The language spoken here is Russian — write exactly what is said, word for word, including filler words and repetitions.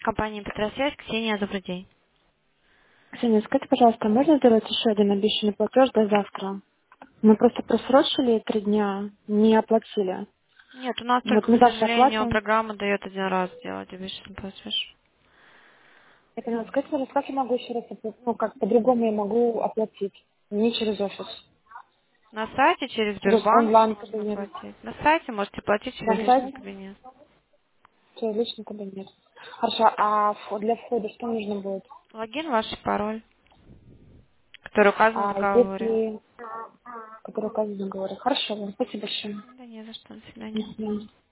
Компания Петросвязь, Ксения, добрый день. Ксения, скажите, пожалуйста, можно сделать еще один обещанный платеж до завтра? Мы просто просрочили три дня, не оплатили. Нет, у нас Вот только, к мы завтра сожалению, оплатим. программа дает один раз сделать обещанный платеж. Я поняла. Скажите, пожалуйста, как я могу еще раз оплатить? Ну, как по-другому я могу оплатить? Не через офис. На сайте через Через Сбербанк онлайн можно кабинет. платить. На сайте можете платить На через личный сайте кабинет. через личный кабинет. Хорошо, а вход- для входа что нужно будет? Логин, ваш пароль, который указан в А договоре. если... Который указан в договоре. Хорошо, ладно, спасибо большое. Да не за что, до свидания. До свидания.